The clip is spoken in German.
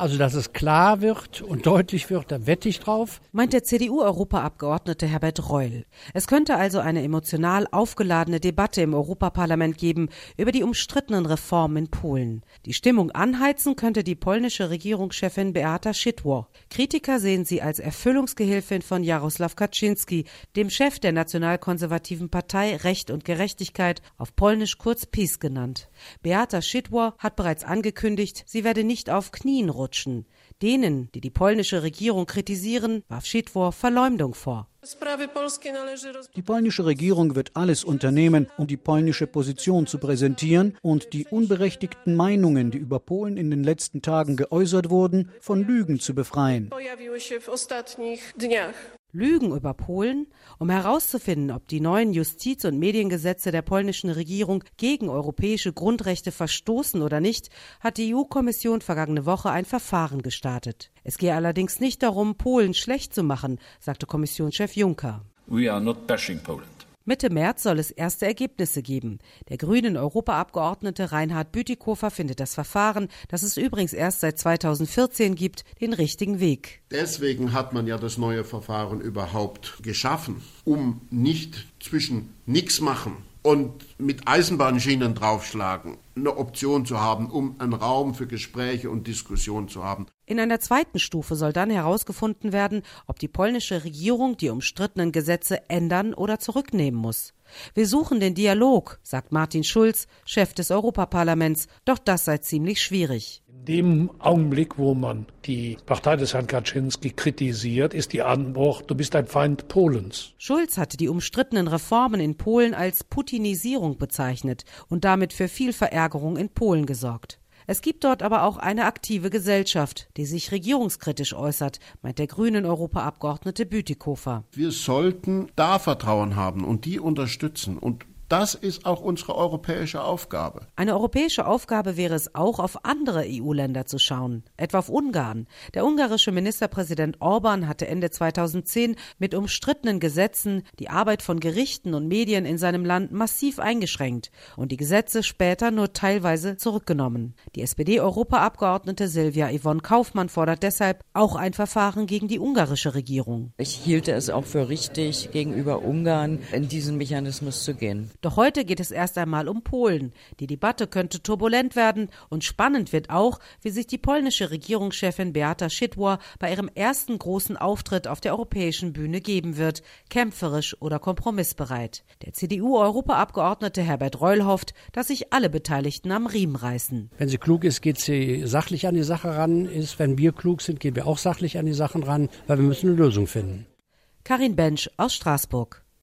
Also, dass es klar wird und deutlich wird, da wette ich drauf. Meint der CDU-Europaabgeordnete Herbert Reul. Es könnte also eine emotional aufgeladene Debatte im Europaparlament geben über die umstrittenen Reformen in Polen. Die Stimmung anheizen könnte die polnische Regierungschefin Beata Szydło. Kritiker sehen sie als Erfüllungsgehilfin von Jarosław Kaczyński, dem Chef der nationalkonservativen Partei Recht und Gerechtigkeit, auf Polnisch kurz PiS genannt. Beata Szydło hat bereits angekündigt, sie werde nicht auf Knien rutschen. Denen, die die polnische Regierung kritisieren, warf Szydło Verleumdung vor. Die polnische Regierung wird alles unternehmen, um die polnische Position zu präsentieren und die unberechtigten Meinungen, die über Polen in den letzten Tagen geäußert wurden, von Lügen zu befreien. Lügen über Polen? Um herauszufinden, ob die neuen Justiz- und Mediengesetze der polnischen Regierung gegen europäische Grundrechte verstoßen oder nicht, hat die EU-Kommission vergangene Woche ein Verfahren gestartet. Es gehe allerdings nicht darum, Polen schlecht zu machen, sagte Kommissionschef Juncker. We are not bashing Poland. Mitte März soll es erste Ergebnisse geben. Der grünen Europaabgeordnete Reinhard Bütikofer findet das Verfahren, das es übrigens erst seit 2014 gibt, den richtigen Weg. Deswegen hat man ja das neue Verfahren überhaupt geschaffen, um nicht zwischen nichts machen und mit Eisenbahnschienen draufschlagen eine Option zu haben, um einen Raum für Gespräche und Diskussion zu haben. In einer zweiten Stufe soll dann herausgefunden werden, ob die polnische Regierung die umstrittenen Gesetze ändern oder zurücknehmen muss. Wir suchen den Dialog, sagt Martin Schulz, Chef des Europaparlaments, doch das sei ziemlich schwierig. In dem Augenblick, wo man die Partei des Herrn Kaczyński kritisiert, ist die Antwort, du bist ein Feind Polens. Schulz hatte die umstrittenen Reformen in Polen als Putinisierung bezeichnet und damit für viel Verärgerung in Polen gesorgt. Es gibt dort aber auch eine aktive Gesellschaft, die sich regierungskritisch äußert, meint der grünen Europaabgeordnete Bütikofer. Wir sollten da Vertrauen haben und die unterstützen und das ist auch unsere europäische Aufgabe. Eine europäische Aufgabe wäre es auch, auf andere EU-Länder zu schauen, etwa auf Ungarn. Der ungarische Ministerpräsident Orbán hatte Ende 2010 mit umstrittenen Gesetzen die Arbeit von Gerichten und Medien in seinem Land massiv eingeschränkt und die Gesetze später nur teilweise zurückgenommen. Die SPD-Europaabgeordnete Silvia Yvonne Kaufmann fordert deshalb auch ein Verfahren gegen die ungarische Regierung. Ich hielte es auch für richtig, gegenüber Ungarn in diesen Mechanismus zu gehen. Doch heute geht es erst einmal um Polen. Die Debatte könnte turbulent werden und spannend wird auch, wie sich die polnische Regierungschefin Beata Szydło bei ihrem ersten großen Auftritt auf der europäischen Bühne geben wird, kämpferisch oder kompromissbereit. Der CDU-Europaabgeordnete Herbert Reul hofft, dass sich alle Beteiligten am Riemen reißen. Wenn sie klug ist, geht sie sachlich an die Sache ran. Wenn wir klug sind, gehen wir auch sachlich an die Sachen ran, weil wir müssen eine Lösung finden. Karin Bensch aus Straßburg.